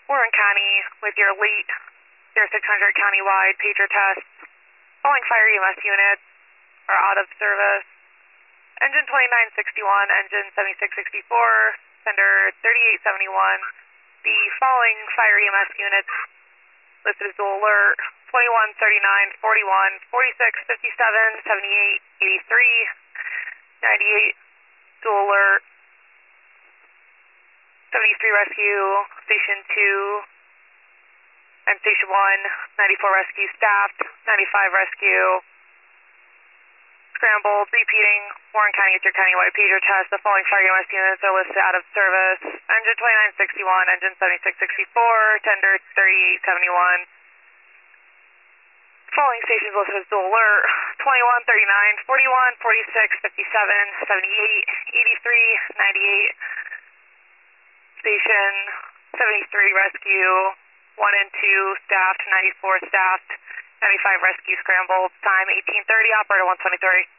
Warren County with your late 0600 countywide pager tests. Following fire EMS units are out of service. Engine 2961, engine 7664, sender 3871. The following fire EMS units listed as dual alert: 21, 39, 41, 46, 57, 78, 83, 98, dual alert, 73 rescue, station 2, and station 1, 94 rescue staffed, 95 rescue, scrambled, repeating, Warren County with your countywide pager test. The following fire EMS units are listed out of service: engine 2961, engine 7664, tender 3871. Following stations listed as dual alert: 21, 39, 41, 46, 57, 78, 83, 98. Station 73 rescue, 1 and 2 staffed, 94 staffed, 95 rescue scrambled. Time 18:30, operator 123.